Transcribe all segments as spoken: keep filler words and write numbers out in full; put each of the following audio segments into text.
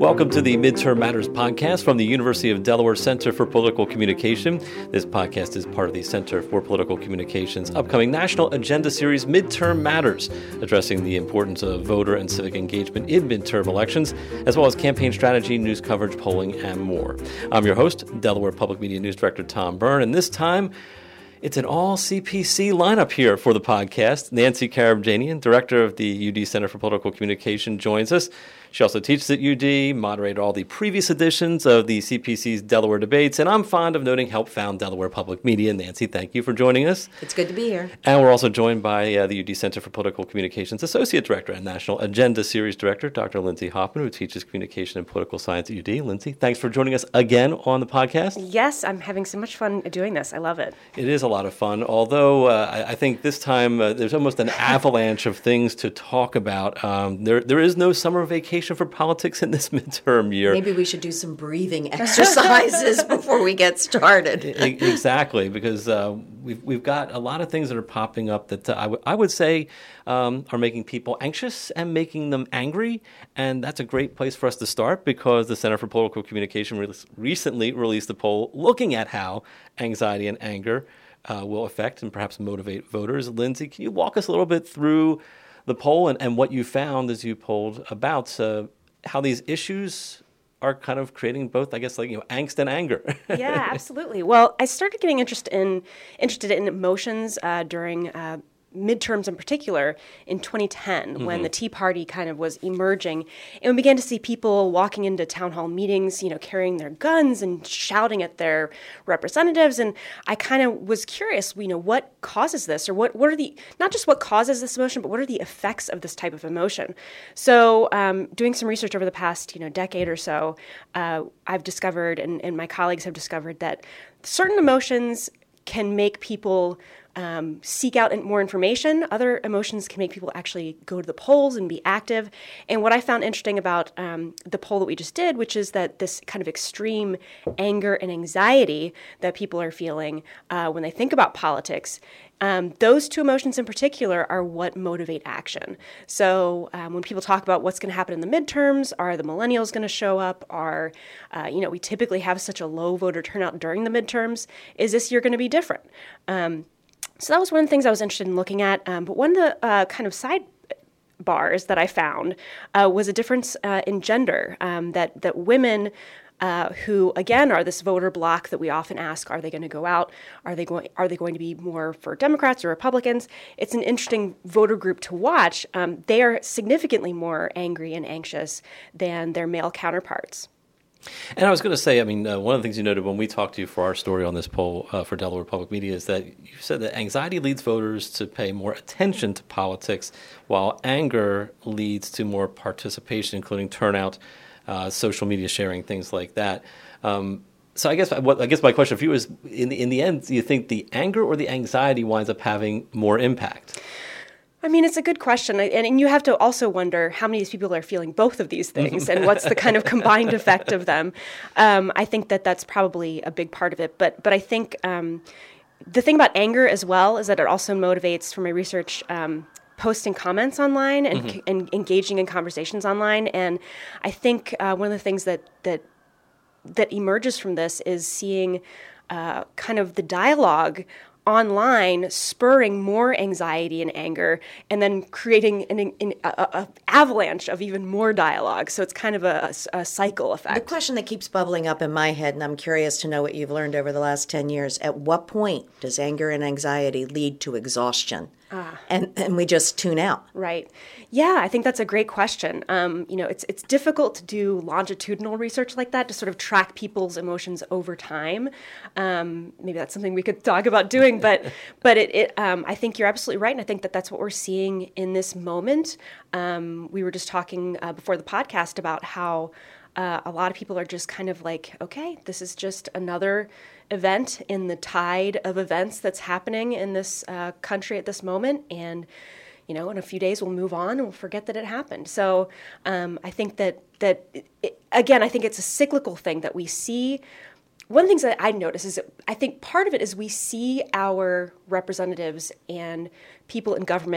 Welcome to the Midterm Matters podcast from the University of Delaware Center for Political Communication. This podcast is part of the Center for Political Communication's upcoming national agenda series, Midterm Matters, addressing the importance of voter and civic engagement in midterm elections, as well as campaign strategy, news coverage, polling, and more. I'm your host, Delaware Public Media News Director Tom Byrne, and this time, it's an all-C P C lineup here for the podcast. Nancy Karabjanian, Director of the U D Center for Political Communication, joins us. She also teaches at U D, moderated all the previous editions of the C P C's Delaware Debates, and I'm fond of noting helped found Delaware Public Media. Nancy, thank you for joining us. It's good to be here. And we're also joined by uh, the U D Center for Political Communication's Associate Director and National Agenda Series Director, Doctor Lindsay Hoffman, who teaches communication and political science at U D. Lindsay, thanks for joining us again on the podcast. Yes, I'm having so much fun doing this. I love it. It is a lot of fun, although uh, I, I think this time uh, there's almost an avalanche of things to talk about. Um, there, there is no summer vacation for politics in this midterm year. Maybe we should do some breathing exercises before we get started. Exactly, because uh, we've we've got a lot of things that are popping up that uh, I, w- I would say um, are making people anxious and making them angry, and that's a great place for us to start because the Center for Political Communication re- recently released a poll looking at how anxiety and anger uh, will affect and perhaps motivate voters. Lindsay, can you walk us a little bit through the poll and, and what you found as you polled about uh, how these issues are kind of creating both, I guess, like, you know, angst and anger? Yeah, absolutely. Well, I started getting interested in interested in emotions uh, during uh, midterms in particular in twenty ten, mm-hmm. when the Tea Party kind of was emerging, and we began to see people walking into town hall meetings, you know, carrying their guns and shouting at their representatives. And I kind of was curious, you know, what causes this, or what, what are the, not just what causes this emotion, but what are the effects of this type of emotion? So um, doing some research over the past, you know, decade or so, uh, I've discovered, and, and my colleagues have discovered, that certain emotions can make people Um, seek out more information. Other emotions can make people actually go to the polls and be active. And what I found interesting about um, the poll that we just did, which is that this kind of extreme anger and anxiety that people are feeling uh, when they think about politics, um, those two emotions in particular are what motivate action. So um, when people talk about what's going to happen in the midterms, are the millennials going to show up? Are, uh, you know, we typically have such a low voter turnout during the midterms. Is this year going to be different? Um, So that was one of the things I was interested in looking at. Um, but one of the uh, kind of side bars that I found uh, was a difference uh, in gender, um, that that women uh, who, again, are this voter bloc that we often ask, are they going to go out? Are they going Are they going to be more for Democrats or Republicans? It's an interesting voter group to watch. Um, they are significantly more angry and anxious than their male counterparts. And I was going to say, I mean, uh, one of the things you noted when we talked to you for our story on this poll uh, for Delaware Public Media is that you said that anxiety leads voters to pay more attention to politics, while anger leads to more participation, including turnout, uh, social media sharing, things like that. Um, so I guess what I guess my question for you is, in the, in the end, do you think the anger or the anxiety winds up having more impact? I mean, it's a good question. And, and you have to also wonder how many of these people are feeling both of these things and what's the kind of combined effect of them. Um, I think that that's probably a big part of it. But but I think um, the thing about anger as well is that it also motivates, from my research, um, posting comments online and, mm-hmm. and engaging in conversations online. And I think uh, one of the things that that that emerges from this is seeing uh, kind of the dialogue online spurring more anxiety and anger, and then creating an, an a, a avalanche of even more dialogue. So it's kind of a, a, a cycle effect. The question that keeps bubbling up in my head, and I'm curious to know what you've learned over the last ten years, at what point does anger and anxiety lead to exhaustion? Ah. And and we just tune out. Right. Yeah, I think that's a great question. Um, you know, it's it's difficult to do longitudinal research like that, to sort of track people's emotions over time. Um, maybe that's something we could talk about doing, but but it, it um, I think you're absolutely right, and I think that that's what we're seeing in this moment. Um, we were just talking uh, before the podcast about how uh, a lot of people are just kind of like, okay, this is just another event in the tide of events that's happening in this uh, country at this moment, and you know, in a few days we'll move on and we'll forget that it happened. So um, I think that that it, again, I think it's a cyclical thing that we see. One of the things that I notice is that I think part of it is we see our representatives and people in government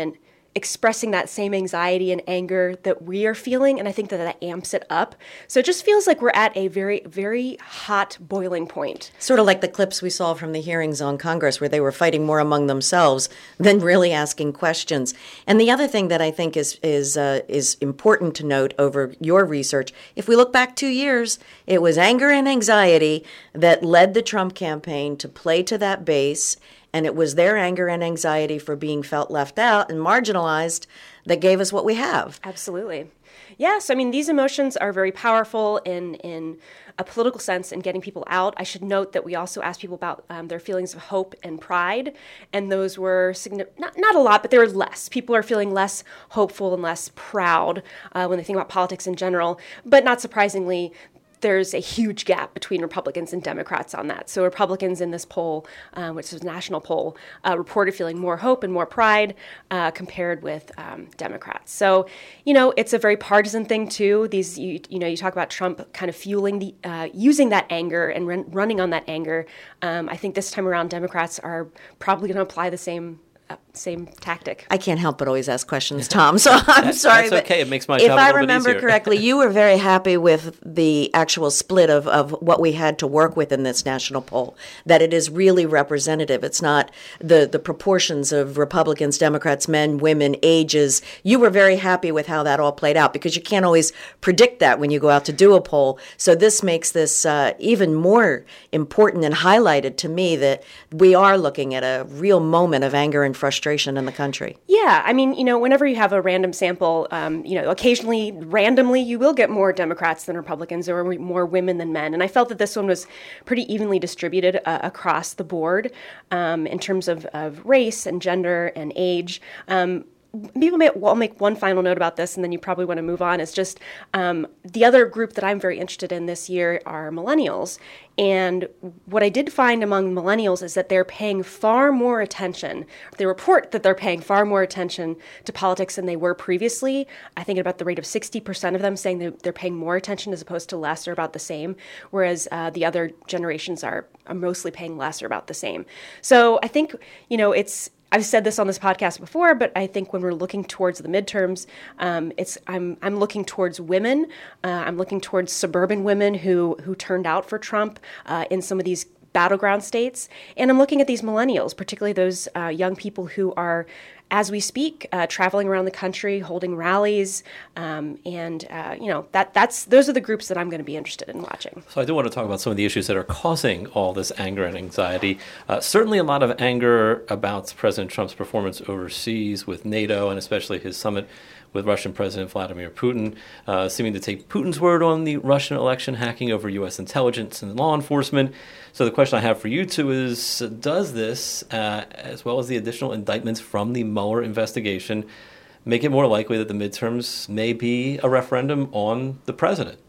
expressing that same anxiety and anger that we are feeling, and I think that that amps it up. So it just feels like we're at a very, very hot boiling point. Sort of like the clips we saw from the hearings on Congress where they were fighting more among themselves than really asking questions. And the other thing that I think is is uh, is important to note over your research, if we look back two years, it was anger and anxiety that led the Trump campaign to play to that base. And it was their anger and anxiety for being felt left out and marginalized that gave us what we have. Absolutely. Yes, I mean, these emotions are very powerful in, in a political sense in getting people out. I should note that we also asked people about um, their feelings of hope and pride, and those were signi- not, not a lot, but they were less. People are feeling less hopeful and less proud uh, when they think about politics in general, but not surprisingly, there's a huge gap between Republicans and Democrats on that. So Republicans in this poll, uh, which is a national poll, uh, reported feeling more hope and more pride uh, compared with um, Democrats. So, you know, it's a very partisan thing too. These, you, you know, you talk about Trump kind of fueling the, uh, using that anger and run, running on that anger. Um, I think this time around, Democrats are probably going to apply the same Uh, same tactic. I can't help but always ask questions, Tom, so I'm that's, sorry. That's okay. It makes my job If a little I remember bit easier. correctly, you were very happy with the actual split of, of what we had to work with in this national poll, that it is really representative. It's not the, the proportions of Republicans, Democrats, men, women, ages. You were very happy with how that all played out because you can't always predict that when you go out to do a poll. So this makes this uh, even more important and highlighted to me that we are looking at a real moment of anger and frustration in the country. Yeah, I mean, you know, whenever you have a random sample, um, you know, occasionally, randomly, you will get more Democrats than Republicans or more women than men. And I felt that this one was pretty evenly distributed uh, across the board um, in terms of, of race and gender and age. Um, People may, well, I'll make one final note about this, and then you probably want to move on. Is just um, the other group that I'm very interested in this year are millennials. And what I did find among millennials is that they're paying far more attention. They report that they're paying far more attention to politics than they were previously. I think about the rate of sixty percent of them saying that they're paying more attention as opposed to less or about the same, whereas uh, the other generations are, are mostly paying less or about the same. So I think, you know, it's I've said this on this podcast before, but I think when we're looking towards the midterms, um, it's I'm I'm looking towards women. Uh, I'm looking towards suburban women who who turned out for Trump uh, in some of these battleground states, and I'm looking at these millennials, particularly those uh, young people who are, as we speak, uh, traveling around the country, holding rallies, um, and uh, you know that that's those are the groups that I'm going to be interested in watching. So I do want to talk about some of the issues that are causing all this anger and anxiety. Uh, certainly a lot of anger about President Trump's performance overseas with NATO and especially his summit with Russian President Vladimir Putin, uh, seeming to take Putin's word on the Russian election hacking over U S intelligence and law enforcement. So the question I have for you two is, does this, uh, as well as the additional indictments from the Mueller investigation, make it more likely that the midterms may be a referendum on the president?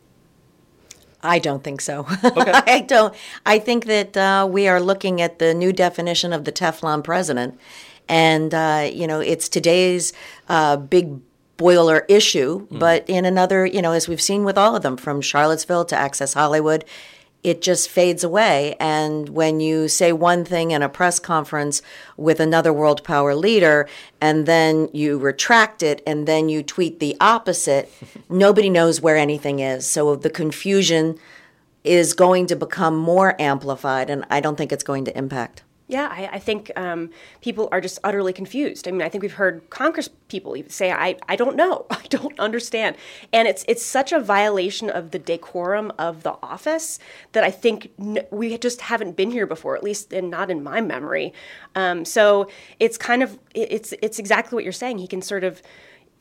I don't think so. Okay. I don't. I think that uh, we are looking at the new definition of the Teflon president. And, uh, you know, it's today's uh, big boiler issue. Mm. But in another, you know, as we've seen with all of them, from Charlottesville to Access Hollywood, it just fades away. And when you say one thing in a press conference with another world power leader, and then you retract it, and then you tweet the opposite, nobody knows where anything is. So the confusion is going to become more amplified, and I don't think it's going to impact. Yeah, I, I think um, people are just utterly confused. I mean, I think we've heard Congress people even say, I, I don't know, I don't understand. And it's it's such a violation of the decorum of the office that I think n- we just haven't been here before, at least in, not in my memory. Um, so it's kind of, it's it's exactly what you're saying. He can sort of,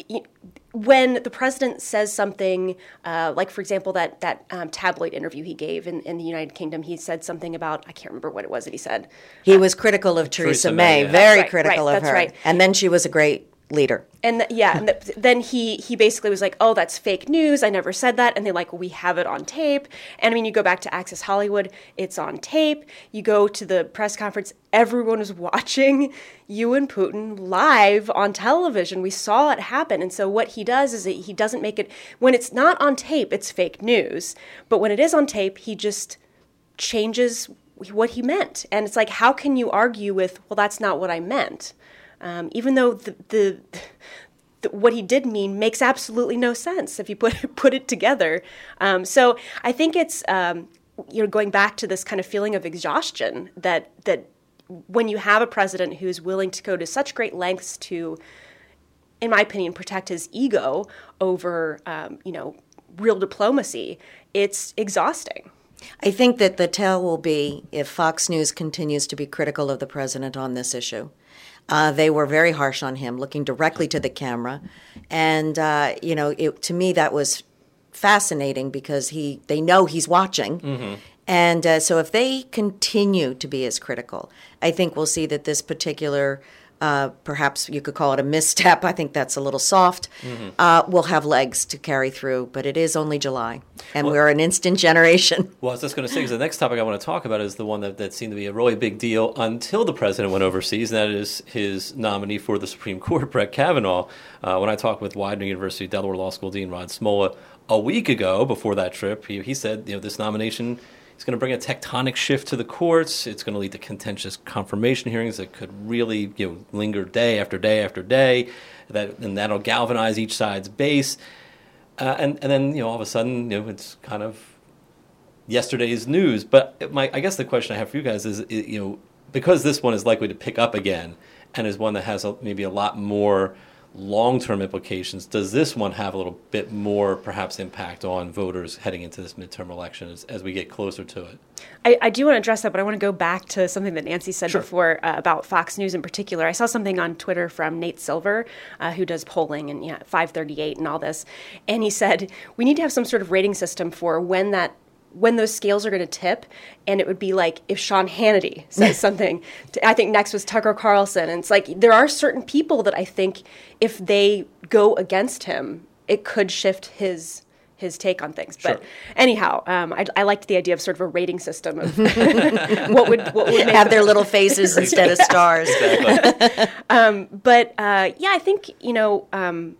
when the president says something, uh, like, for example, that that um, tabloid interview he gave in, in the United Kingdom, he said something about, I can't remember what it was that he said. He was critical of Theresa, Theresa May, May, yeah. very right, critical right, of that's her. right. And then she was a great leader. And th- yeah, and th- then he he basically was like, oh, that's fake news. I never said that. And they're like, well, we have it on tape. And I mean, you go back to Access Hollywood, it's on tape. You go to the press conference, everyone is watching you and Putin live on television. We saw it happen. And so what he does is that he doesn't make it, when it's not on tape, it's fake news. But when it is on tape, he just changes what he meant. And it's like, how can you argue with, well, that's not what I meant? um, even though the, the, the what he did mean makes absolutely no sense if you put put it together. Um, so I think it's um, you know going back to this kind of feeling of exhaustion that that when you have a president who's willing to go to such great lengths to, in my opinion, protect his ego over um, you know real diplomacy, it's exhausting. I think that the tell will be if Fox News continues to be critical of the president on this issue. Uh, they were very harsh on him, looking directly to the camera. And, uh, you know, it, to me that was fascinating because he they know he's watching. Mm-hmm. And uh, so if they continue to be as critical, I think we'll see that this particular Uh, perhaps you could call it a misstep. I think that's a little soft. Mm-hmm. Uh, will have legs to carry through, but it is only July, and well, we're an instant generation. Well, I was just going to say, because the next topic I want to talk about is the one that, that seemed to be a really big deal until the president went overseas, and that is his nominee for the Supreme Court, Brett Kavanaugh. Uh, when I talked with Widener University Delaware Law School Dean Rod Smolla a week ago before that trip, he, he said, you know, this nomination it's going to bring a tectonic shift to the courts. It's going to lead to contentious confirmation hearings that could really, you know, linger day after day after day. That and that'll galvanize each side's base. Uh, and and then you know all of a sudden you know it's kind of yesterday's news. But my I guess the question I have for you guys is you know because this one is likely to pick up again and is one that has a, maybe a lot more long-term implications, does this one have a little bit more perhaps impact on voters heading into this midterm election as, as we get closer to it? I, I do want to address that, but I want to go back to something that Nancy said Sure. before uh, about Fox News in particular. I saw something on Twitter from Nate Silver, uh, who does polling and yeah, five thirty-eight and all this, and he said, we need to have some sort of rating system for when that when those scales are going to tip, and it would be like if Sean Hannity says something. To, I think next was Tucker Carlson, and it's like there are certain people that I think if they go against him, it could shift his his take on things. But sure. anyhow, um, I, I liked the idea of sort of a rating system of what would what would make have their little faces instead of stars. Exactly. um, but uh, yeah, I think you know. Um,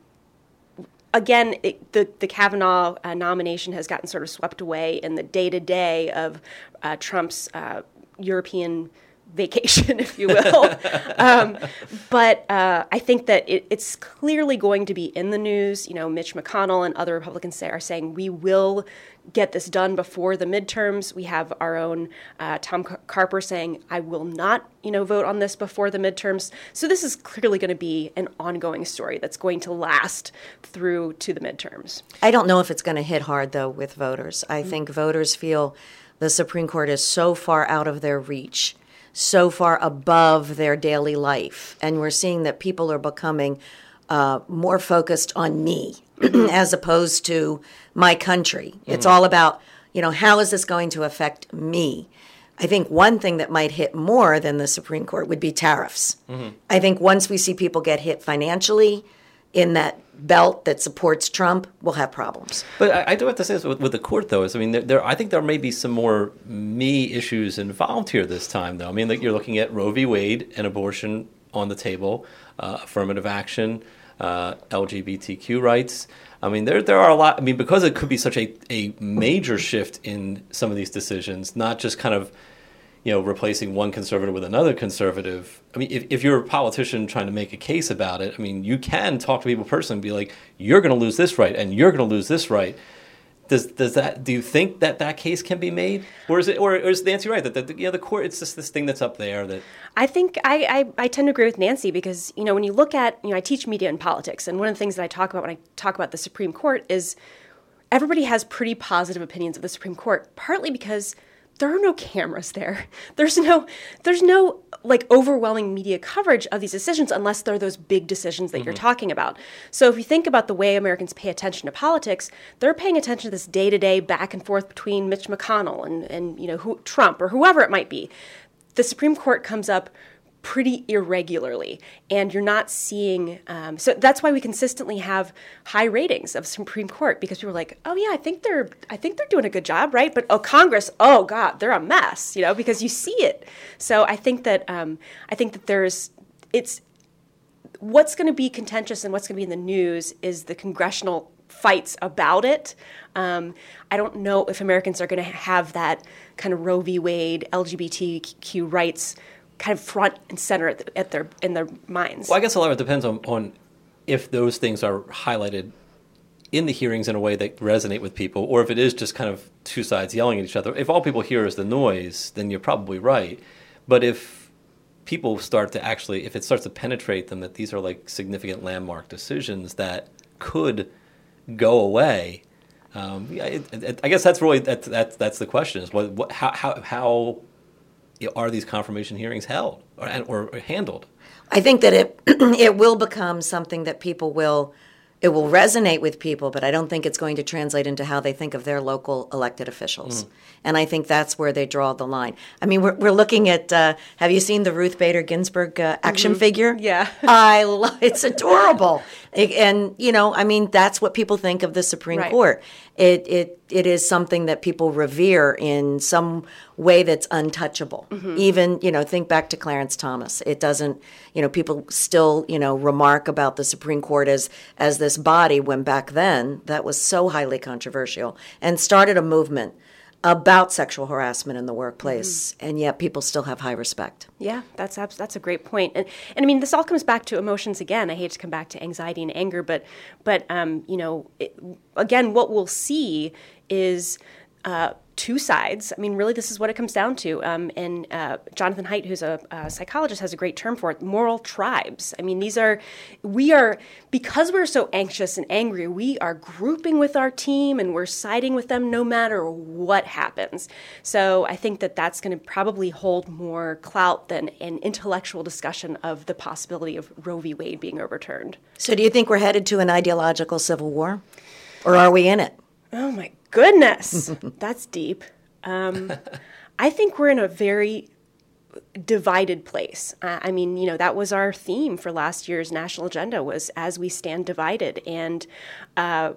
Again, it, the, the Kavanaugh uh, nomination has gotten sort of swept away in the day-to-day of uh, Trump's uh, European vacation, if you will. um, but uh, I think that it, it's clearly going to be in the news. You know, Mitch McConnell and other Republicans say, are saying we will get this done before the midterms. We have our own uh, Tom Carper saying, I will not, you know, vote on this before the midterms. So this is clearly going to be an ongoing story that's going to last through to the midterms. I don't know if it's going to hit hard, though, with voters. I mm-hmm. think voters feel the Supreme Court is so far out of their reach, so far above their daily life. And we're seeing that people are becoming uh, more focused on me as opposed to my country. Mm-hmm. It's all about, you know, how is this going to affect me? I think one thing that might hit more than the Supreme Court would be tariffs. Mm-hmm. I think once we see people get hit financially in that belt that supports Trump, we'll have problems. But I, I do have to say this with, with the court, though. Is I mean, there, there, I think there may be some more me issues involved here this time, though. I mean, like you're looking at Roe v. Wade and abortion on the table, uh, affirmative action, uh, L G B T Q rights. I mean, there there are a lot. I mean, because it could be such a, a major shift in some of these decisions, not just kind of, you know, replacing one conservative with another conservative. I mean, if, if you're a politician trying to make a case about it, I mean, you can talk to people personally and be like, you're going to lose this right and you're going to lose this right. Does does that? Do you think that that case can be made, or is it, or, or is Nancy right that the, you know, the court? It's just this thing that's up there that. I think I, I I tend to agree with Nancy because you know when you look at you know I teach media and politics, and one of the things that I talk about when I talk about the Supreme Court is everybody has pretty positive opinions of the Supreme Court, partly because there are no cameras there. There's no, there's no like overwhelming media coverage of these decisions unless they're those big decisions that mm-hmm. you're talking about. So if you think about the way Americans pay attention to politics, they're paying attention to this day-to-day back and forth between Mitch McConnell and, and you know who, Trump or whoever it might be. The Supreme Court comes up pretty irregularly, and you're not seeing. Um, so that's why we consistently have high ratings of Supreme Court because people are like, "Oh yeah, I think they're, I think they're doing a good job, right?" But oh, Congress, oh God, they're a mess, you know, because you see it. So I think that um, I think that there's, it's what's going to be contentious and what's going to be in the news is the congressional fights about it. Um, I don't know if Americans are going to have that kind of Roe v. Wade, L G B T Q rights kind of front and center at, the, at their in their minds. Well, I guess a lot of it depends on, on if those things are highlighted in the hearings in a way that resonate with people, or if it is just kind of two sides yelling at each other. If all people hear is the noise, then you're probably right. But if people start to actually, if it starts to penetrate them that these are like significant landmark decisions that could go away, um, yeah, it, it, I guess that's really, that, that, that's the question, is what, what, how, how, how are these confirmation hearings held or, or handled? I think that it it will become something that people will, it will resonate with people, but I don't think it's going to translate into how they think of their local elected officials. Mm. And I think that's where they draw the line. I mean, we're, we're looking at, uh, have you seen the Ruth Bader Ginsburg uh, action mm-hmm. figure? Yeah. I love it's adorable. And, you know, I mean, that's what people think of the Supreme right. Court. It, it it is something that people revere in some way that's untouchable. Mm-hmm. Even, you know, think back to Clarence Thomas. It doesn't, you know, people still, you know, remark about the Supreme Court as, as this body when back then that was so highly controversial and started a movement about sexual harassment in the workplace, mm-hmm. and yet people still have high respect. Yeah, that's abs- that's a great point. And, and I mean, this all comes back to emotions again. I hate to come back to anxiety and anger, but, but um, you know, it, again, what we'll see is uh, two sides. I mean, really, this is what it comes down to. Um, and uh, Jonathan Haidt, who's a, a psychologist, has a great term for it, moral tribes. I mean, these are, we are, because we're so anxious and angry, we are grouping with our team and we're siding with them no matter what happens. So I think that that's going to probably hold more clout than an intellectual discussion of the possibility of Roe v. Wade being overturned. So do you think we're headed to an ideological civil war? Or are we in it? Oh, my goodness. That's deep. Um, I think we're in a very divided place. Uh, I mean, you know, that was our theme for last year's national agenda, was As We Stand Divided. And uh,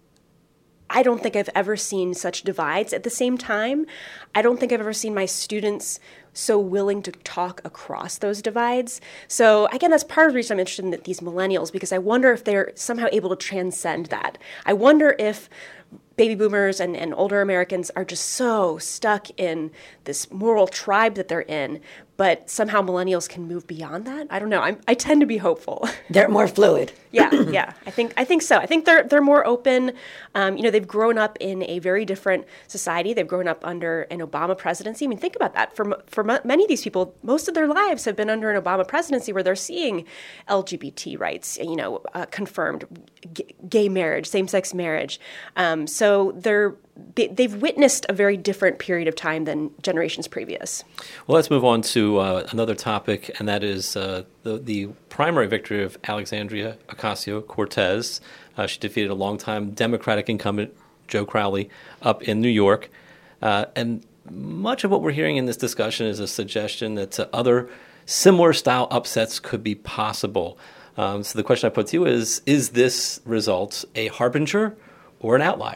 I don't think I've ever seen such divides. At the same time, I don't think I've ever seen my students so willing to talk across those divides. So again, that's part of the reason I'm interested in these millennials, because I wonder if they're somehow able to transcend that. I wonder if baby boomers and, and older Americans are just so stuck in this moral tribe that they're in, but somehow millennials can move beyond that. I don't know. I'm, I tend to be hopeful. They're more fluid. yeah, yeah. I think I think so. I think they're they're more open. Um, you know, they've grown up in a very different society. They've grown up under an Obama presidency. I mean, think about that. For for many of these people, most of their lives have been under an Obama presidency where they're seeing L G B T rights, you know, uh, confirmed, g- gay marriage, same-sex marriage. Um, so they're they, they've witnessed a very different period of time than generations previous. Well, let's move on to uh, another topic, and that is uh, the, the primary victory of Alexandria Ocasio-Cortez. Uh, she defeated a longtime Democratic incumbent, Joe Crowley, up in New York. Uh, and much of what we're hearing in this discussion is a suggestion that uh, other similar style upsets could be possible. Um, so the question I put to you is, is this result a harbinger or an outlier?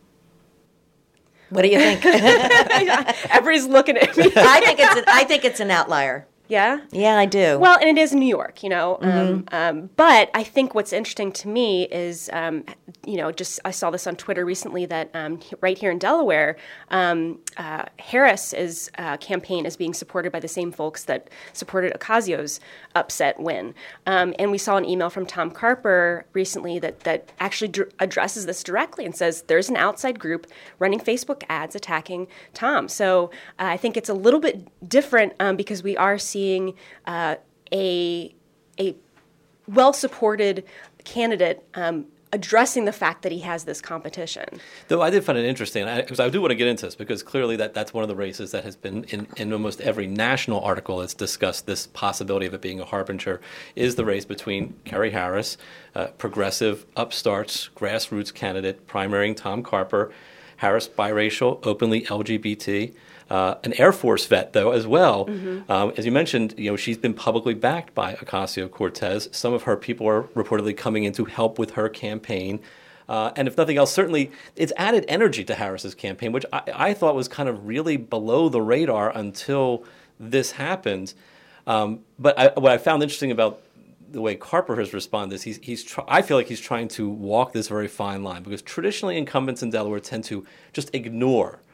What do you think? Everybody's looking at me. I think it's an, I think it's an outlier. Yeah? Yeah, I do. Well, and it is New York, you know. Mm-hmm. Um, um, but I think what's interesting to me is, um, you know, just I saw this on Twitter recently that um, right here in Delaware, um, uh, Harris's uh, campaign is being supported by the same folks that supported Ocasio's upset win. Um, and we saw an email from Tom Carper recently that, that actually dr- addresses this directly and says there's an outside group running Facebook ads attacking Tom. So uh, I think it's a little bit different um, because we are seeing Seeing uh, a a well-supported candidate um, addressing the fact that he has this competition. Though I did find it interesting, because I, I do want to get into this, because clearly that, that's one of the races that has been in, in almost every national article that's discussed this possibility of it being a harbinger, is the race between Kerry Harris, uh, progressive, upstarts, grassroots candidate, primarying Tom Carper, Harris biracial, openly L G B T, Uh, an Air Force vet, though, as well. Mm-hmm. Um, as you mentioned, you know, she's been publicly backed by Ocasio-Cortez. Some of her people are reportedly coming in to help with her campaign. Uh, and if nothing else, certainly it's added energy to Harris's campaign, which I, I thought was kind of really below the radar until this happened. Um, but I, what I found interesting about the way Carper has responded is he's, he's tr- I feel like he's trying to walk this very fine line, because traditionally incumbents in Delaware tend to just ignore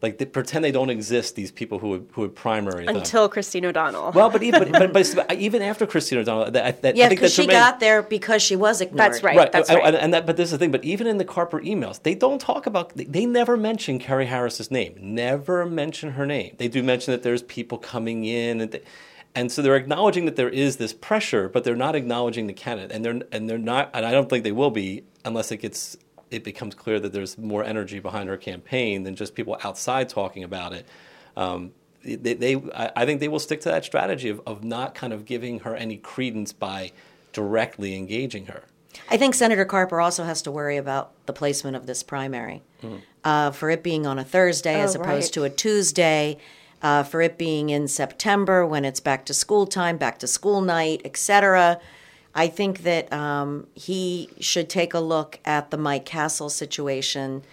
Like they pretend they don't exist. These people who would who would primary them. Until Christine O'Donnell. Well, but even but, but even after Christine O'Donnell, that, that yeah, I think because that's she remained, got there because she was ignored. That's right. Right, That's and, right. and that, but this is the thing. But even in the Carper emails, they don't talk about. They, they never mention Carrie Harris's name. Never mention her name. They do mention that there's people coming in, and they, and so they're acknowledging that there is this pressure, but they're not acknowledging the candidate, and they're and they're not. And I don't think they will be unless it gets. It becomes clear that there's more energy behind her campaign than just people outside talking about it. Um, they, they, I think they will stick to that strategy of, of not kind of giving her any credence by directly engaging her. I think Senator Carper also has to worry about the placement of this primary. Mm-hmm. Uh, for it being on a Thursday oh, as opposed right. to a Tuesday, uh, for it being in September when it's back to school time, back to school night, et cetera. I think that um, he should take a look at the Mike Castle situation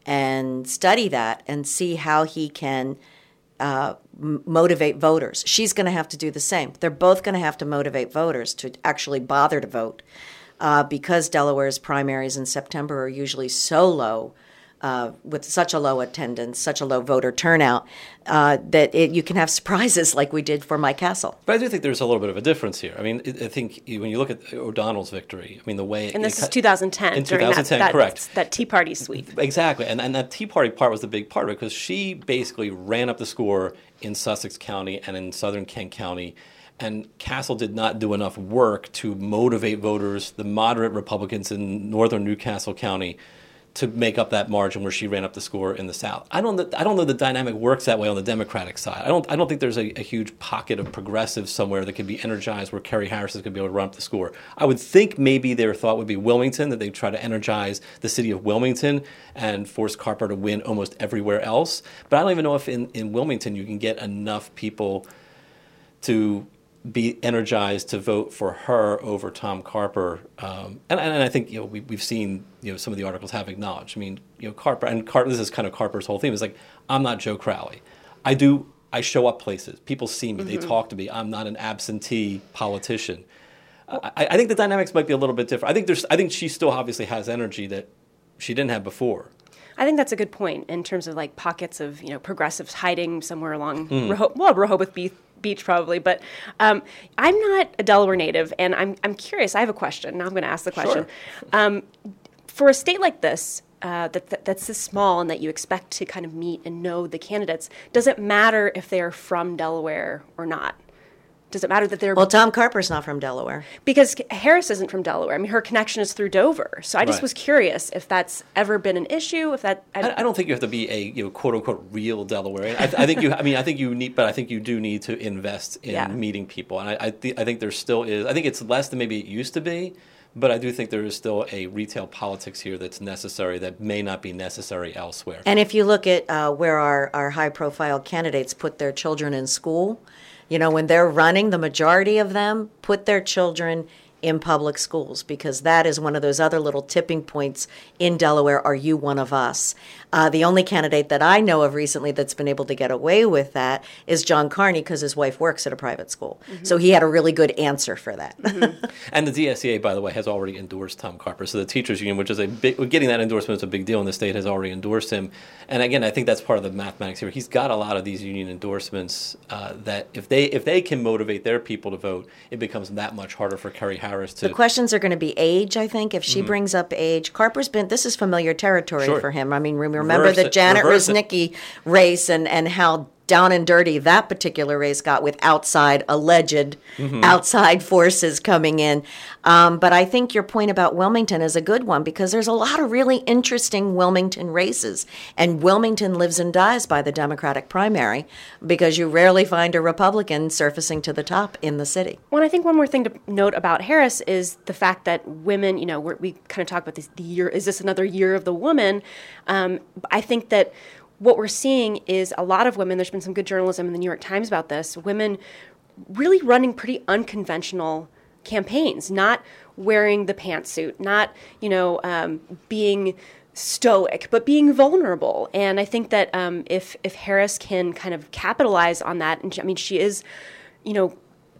and study that and see how he can uh, m- motivate voters. She's going to have to do the same. They're both going to have to motivate voters to actually bother to vote uh, because Delaware's primaries in September are usually so low. Uh, with such a low attendance, such a low voter turnout, uh, that it, you can have surprises like we did for Mike Castle. But I do think there's a little bit of a difference here. I mean, it, I think when you look at O'Donnell's victory, I mean, the way... And this it, is two thousand ten. In during twenty ten, that, that, correct. That Tea Party sweep. Exactly. And, and that Tea Party part was the big part of it because she basically ran up the score in Sussex County and in southern Kent County. And Castle did not do enough work to motivate voters, the moderate Republicans in northern Newcastle County, to make up that margin where she ran up the score in the South. I don't. I don't know the dynamic works that way on the Democratic side. I don't. I don't think there's a, a huge pocket of progressives somewhere that could be energized where Carrie Harris is going to be able to run up the score. I would think maybe their thought would be Wilmington, that they try to energize the city of Wilmington and force Carper to win almost everywhere else. But I don't even know if in, in Wilmington you can get enough people to be energized to vote for her over Tom Carper, um, and, and I think you know we, we've seen you know some of the articles have acknowledged. I mean, you know Carper and Carper. This is kind of Carper's whole theme. Is like I'm not Joe Crowley. I do. I show up places. People see me. Mm-hmm. They talk to me. I'm not an absentee politician. I, I think the dynamics might be a little bit different. I think there's. I think she still obviously has energy that she didn't have before. I think that's a good point in terms of like pockets of you know progressives hiding somewhere along mm. Reho- well Rehoboth Beach. Beach probably, but um, I'm not a Delaware native, and I'm I'm curious. I have a question. Now I'm going to ask the question. Sure. Um, for a state like this, uh, that, that that's this small, and that you expect to kind of meet and know the candidates, does it matter if they are from Delaware or not? Does it matter that they're... Well, Tom Carper's not from Delaware. Because Harris isn't from Delaware. I mean, her connection is through Dover. So I just right. was curious if that's ever been an issue, if that... I, I, I don't think you have to be a, you know, quote-unquote real Delawarean. I, I think you... I mean, I think you need... But I think you do need to invest in yeah. meeting people. And I, I, th- I think there still is... I think it's less than maybe it used to be, but I do think there is still a retail politics here that's necessary that may not be necessary elsewhere. And if you look at uh, where our, our high-profile candidates put their children in school... You know, when they're running, the majority of them put their children in public schools because that is one of those other little tipping points in Delaware. Are you one of us? Uh, the only candidate that I know of recently that's been able to get away with that is John Carney because his wife works at a private school. Mm-hmm. So he had a really good answer for that. Mm-hmm. And the D S E A, by the way, has already endorsed Tom Carper. So the teachers union, which is a big, getting that endorsement is a big deal in the state, has already endorsed him. And again, I think that's part of the mathematics here. He's got a lot of these union endorsements uh, that if they if they can motivate their people to vote, it becomes that much harder for Carrie Harris to... The questions are going to be age, I think. If she mm-hmm. brings up age, Carper's been, this is familiar territory sure. for him. I mean, remember Reverse the it. Janet Reverse Rosnicki it. race and, and how down and dirty that particular race got with outside, alleged mm-hmm. outside forces coming in. Um, but I think your point about Wilmington is a good one because there's a lot of really interesting Wilmington races. And Wilmington lives and dies by the Democratic primary because you rarely find a Republican surfacing to the top in the city. Well, I think one more thing to note about Harris is the fact that women, you know, we're, we kind of talk about this, the year, is this another year of the woman? Um, I think that what we're seeing is a lot of women, there's been some good journalism in the New York Times about this, women really running pretty unconventional campaigns, not wearing the pantsuit, not, you know, um, being stoic, but being vulnerable. And I think that um, if if Harris can kind of capitalize on that, and she, I mean, she is, you know,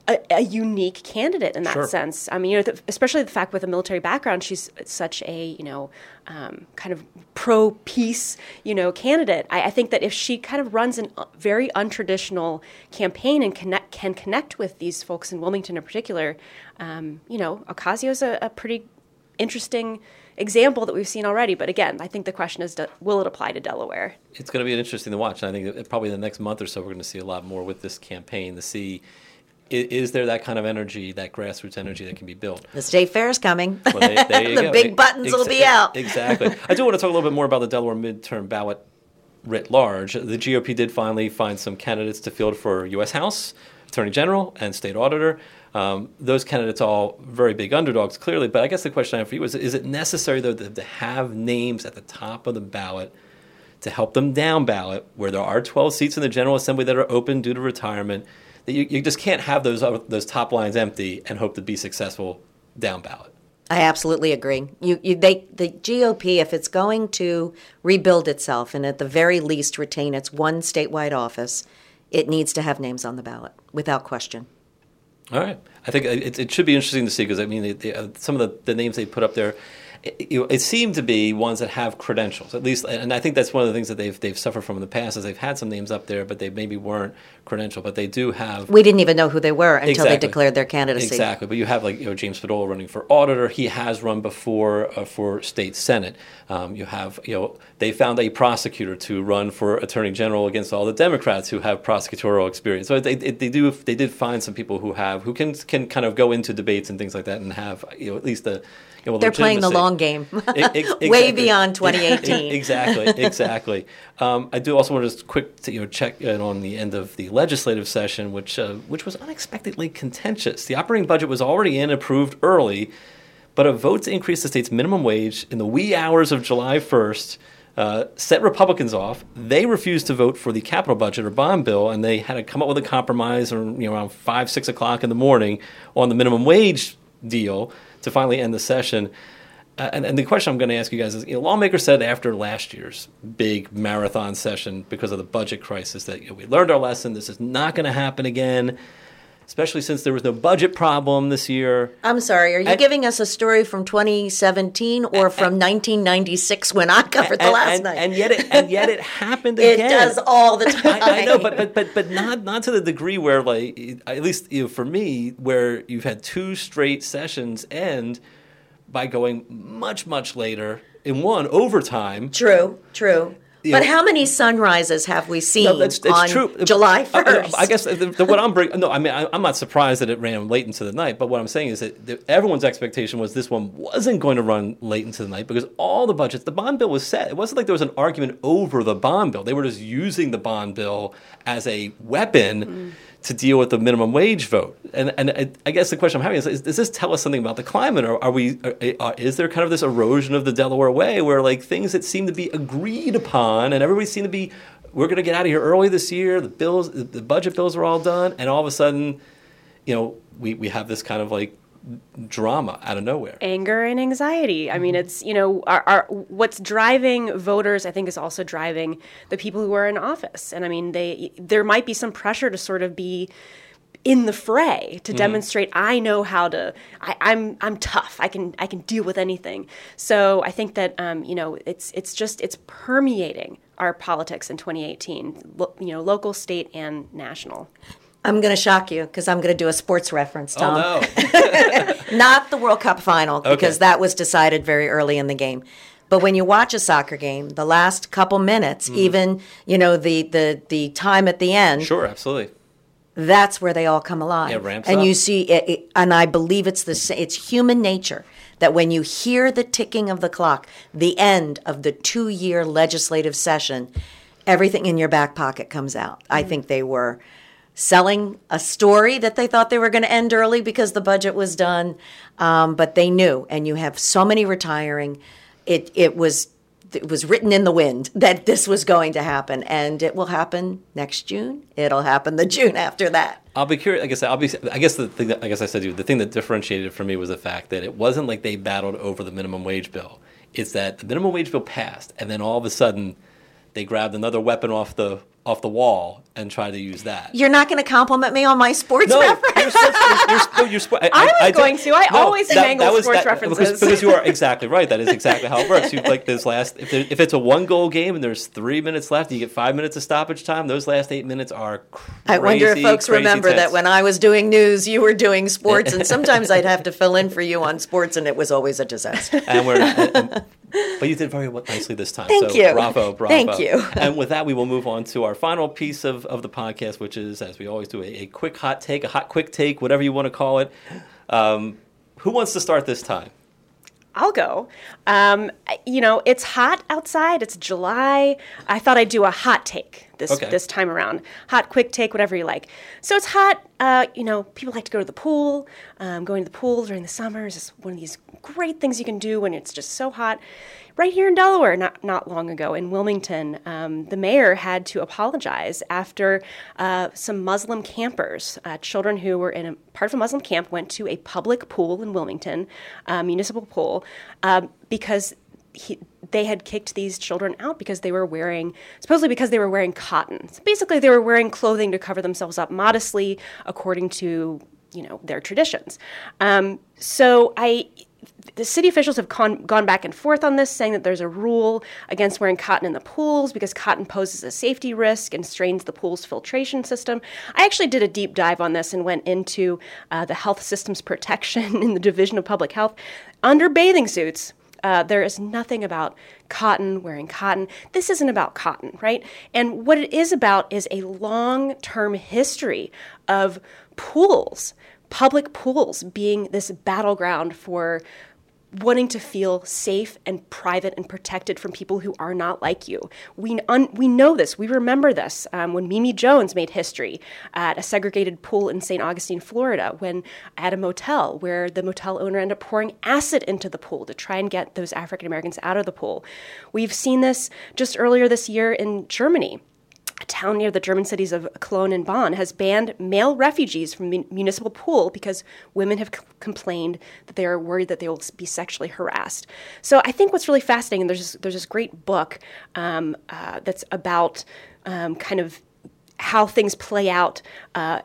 a, a unique candidate in that Sure. sense. I mean, you know, the, especially the fact with a military background, she's such a, you know, um, kind of pro-peace, you know, candidate. I, I think that if she kind of runs a very untraditional campaign and connect, can connect with these folks in Wilmington in particular, um, you know, Ocasio's a, a pretty interesting example that we've seen already. But again, I think the question is, do, will it apply to Delaware? It's going to be interesting to watch. And I think that probably in the next month or so, we're going to see a lot more with this campaign to see, is, is there that kind of energy, that grassroots energy that can be built? The state fair is coming. Well, they, there you the go. big buttons Ex- will be out. Exactly. I do want to talk a little bit more about the Delaware midterm ballot writ large. The G O P did finally find some candidates to field for U S House, Attorney General, and State Auditor. Um, those candidates all very big underdogs, clearly. But I guess the question I have for you is, is it necessary, though, to, to have names at the top of the ballot to help them down ballot, where there are twelve seats in the General Assembly that are open due to retirement, that you, you just can't have those, those top lines empty and hope to be successful down ballot? I absolutely agree. You, you, they, the G O P, if it's going to rebuild itself and at the very least retain its one statewide office, it needs to have names on the ballot, without question. All right. I think it, it should be interesting to see because, I mean, they, they, uh, some of the, the names they put up there, it, you know, it seemed to be ones that have credentials, at least. And I think that's one of the things that they've they've suffered from in the past is they've had some names up there, but they maybe weren't credentialed. But they do have. We didn't even know who they were until Exactly. they declared their candidacy. Exactly. But you have, like, you know, James Spadola running for auditor. He has run before uh, for state senate. Um, you have, you know, they found a prosecutor to run for attorney general against all the Democrats who have prosecutorial experience. So they, they do they did find some people who have who can can kind of go into debates and things like that and have, you know, at least the. You know, They're playing the long game, exactly. way beyond twenty eighteen. exactly, exactly. Um, I do also want to just quick, to, you know, check in on the end of the legislative session, which uh, which was unexpectedly contentious. The operating budget was already in, approved early, but a vote to increase the state's minimum wage in the wee hours of July first uh, set Republicans off. They refused to vote for the capital budget or bond bill, and they had to come up with a compromise, or you know, around five, six o'clock in the morning on the minimum wage deal to finally end the session. Uh, and, and the question I'm going to ask you guys is, you know, lawmakers said after last year's big marathon session because of the budget crisis that, you know, we learned our lesson. This is not going to happen again, especially since there was no budget problem this year. I'm sorry, are you and, giving us a story from twenty seventeen or and, from nineteen ninety-six when I covered the and, last and, night? And yet it, and yet it happened it again. It does all the time. I, I know, but, but but but not not to the degree where, like, at least, you know, for me, where you've had two straight sessions end by going much, much later in one overtime. True, true. You but know, how many sunrises have we seen no, that's, that's on true. July first? I, I guess the, the, what I'm bringing, no, I mean, I, I'm not surprised that it ran late into the night, but what I'm saying is that the, everyone's expectation was this one wasn't going to run late into the night because all the budgets, the bond bill was set. It wasn't like there was an argument over the bond bill. They were just using the bond bill as a weapon mm. to deal with the minimum wage vote. And and I, I guess the question I'm having is, is, does this tell us something about the climate? Or are we, are, are, is there kind of this erosion of the Delaware way where, like, things that seem to be agreed upon and everybody seemed to be, we're going to get out of here early this year, the bills, the budget bills are all done, and all of a sudden, you know, we, we have this kind of, like, drama out of nowhere. Anger and anxiety. I mean, it's, you know, our, our, what's driving voters, I think, is also driving the people who are in office. And I mean, they there might be some pressure to sort of be in the fray to mm. demonstrate I know how to I, I'm I'm tough. I can I can deal with anything. So I think that um, you know, it's it's just it's permeating our politics in twenty eighteen, lo- you know, local, state, and national. I'm going to shock you because I'm going to do a sports reference, Tom. Oh, no. Not the World Cup final because okay. that was decided very early in the game. But when you watch a soccer game, the last couple minutes, mm. even, you know, the, the, the time at the end. Sure, absolutely. That's where they all come alive. Yeah, ramps and up. you see, it, it, and I believe it's the it's human nature that when you hear the ticking of the clock, the end of the two-year legislative session, everything in your back pocket comes out. Mm. I think they were selling a story that they thought they were going to end early because the budget was done, um, but they knew. And you have so many retiring. It it was it was written in the wind that this was going to happen, and it will happen next June. It'll happen the June after that. I'll be curious. I guess I'll be. I guess the thing that, I guess I said to you, the thing that differentiated it for me was the fact that it wasn't like they battled over the minimum wage bill. It's that the minimum wage bill passed, and then all of a sudden, they grabbed another weapon off the off the wall and tried to use that. You're not going to compliment me on my sports no, reference? You're supposed to, you're, you're, you're, spo- I, I was I, I going to. I no, always that, mangle that was, sports that, references. Because, because you are exactly right. That is exactly how it works. You like those last. If, there, if it's a one goal game and there's three minutes left, you get five minutes of stoppage time. Those last eight minutes are crazy. I wonder if folks remember tense. that when I was doing news, you were doing sports, and sometimes I'd have to fill in for you on sports, and it was always a disaster. And we're. And, and, but you did very nicely this time. Thank so you. Bravo, bravo. Thank you. And with that, we will move on to our final piece of, of the podcast, which is, as we always do, a, a quick hot take, a hot quick take, whatever you want to call it. Um, who wants to start this time? I'll go. Um, you know, it's hot outside. It's July. I thought I'd do a hot take this Okay. this time around. Hot, quick take, whatever you like. So it's hot. Uh, you know, people like to go to the pool. Um, going to the pool during the summer is just one of these great things you can do when it's just so hot. Right here in Delaware, not not long ago in Wilmington, um, the mayor had to apologize after uh, some Muslim campers, uh, children who were in a part of a Muslim camp, went to a public pool in Wilmington, a municipal pool, um, because he, they had kicked these children out because they were wearing, supposedly because they were wearing cotton. So basically, they were wearing clothing to cover themselves up modestly, according to, you know, their traditions. Um, so I. The city officials have con- gone back and forth on this, saying that there's a rule against wearing cotton in the pools because cotton poses a safety risk and strains the pool's filtration system. I actually did a deep dive on this and went into uh, the health systems protection in the Division of Public Health. Under bathing suits, uh, there is nothing about cotton, wearing cotton. This isn't about cotton, right? And what it is about is a long-term history of pools, public pools being this battleground for wanting to feel safe and private and protected from people who are not like you. We un- we know this. We remember this um, when Mimi Jones made history at a segregated pool in Saint Augustine, Florida, when at a motel where the motel owner ended up pouring acid into the pool to try and get those African Americans out of the pool. We've seen this just earlier this year in Germany. A town near the German cities of Cologne and Bonn has banned male refugees from mun- municipal pool because women have c- complained that they are worried that they will be sexually harassed. So I think what's really fascinating, and there's this, there's this great book um, uh, that's about um, kind of how things play out uh,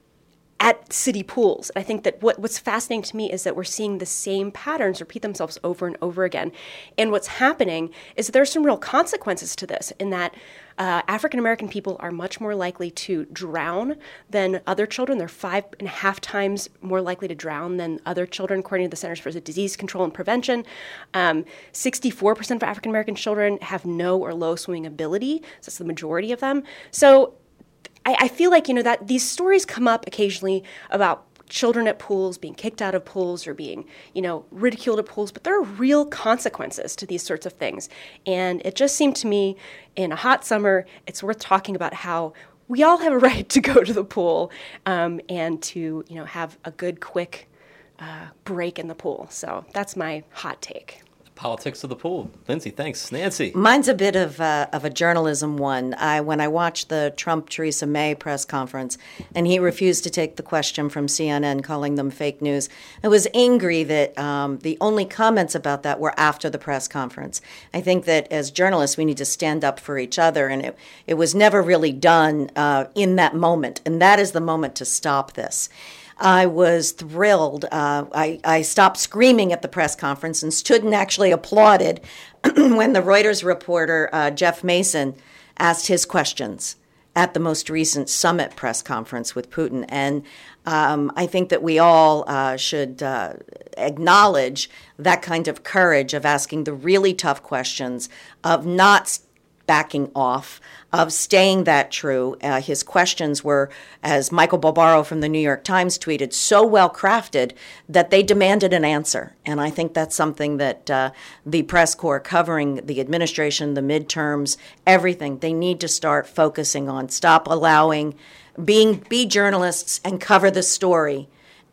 at city pools. And I think that what, what's fascinating to me is that we're seeing the same patterns repeat themselves over and over again. And what's happening is that there's some real consequences to this in that uh, African-American people are much more likely to drown than other children. They're five and a half times more likely to drown than other children, according to the Centers for Disease Control and Prevention. Um, sixty-four percent of African-American children have no or low swimming ability. So that's the majority of them. So I, I feel like, you know, that these stories come up occasionally about children at pools being kicked out of pools or being, you know, ridiculed at pools, but there are real consequences to these sorts of things. And it just seemed to me in a hot summer, it's worth talking about how we all have a right to go to the pool um, and to, you know, have a good, quick uh, break in the pool. So that's my hot take. Politics of the pool. Lindsay, thanks. Nancy. Mine's a bit of a, of a journalism one. I when I watched the Trump-Theresa May press conference, and he refused to take the question from C N N, calling them fake news, I was angry that um, the only comments about that were after the press conference. I think that as journalists, we need to stand up for each other, and it, it was never really done uh, in that moment, and that is the moment to stop this. I was thrilled. Uh, I, I stopped screaming at the press conference and stood and actually applauded when the Reuters reporter, uh, Jeff Mason, asked his questions at the most recent summit press conference with Putin. And um, I think that we all uh, should uh, acknowledge that kind of courage of asking the really tough questions, of not backing off, of staying that true. Uh, his questions were, as Michael Barbaro from the New York Times tweeted, so well crafted that they demanded an answer. And I think that's something that uh, the press corps covering the administration, the midterms, everything, they need to start focusing on. Stop allowing, being, be journalists and cover the story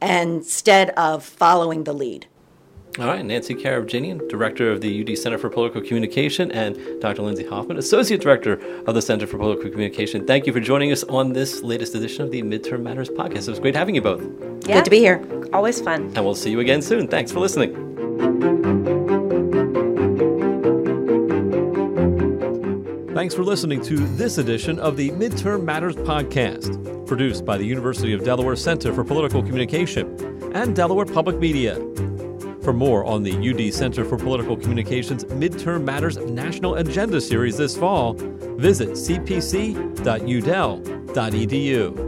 instead of following the lead. All right, Nancy Karabjanian, Director of the U D Center for Political Communication, and Doctor Lindsay Hoffman, Associate Director of the Center for Political Communication. Thank you for joining us on this latest edition of the Midterm Matters podcast. It was great having you both. Yeah, good to be here. Always fun. And we'll see you again soon. Thanks for listening. Thanks for listening to this edition of the Midterm Matters podcast, produced by the University of Delaware Center for Political Communication and Delaware Public Media. For more on the U D Center for Political Communications Midterm Matters National Agenda Series this fall, visit c p c dot u del dot e d u.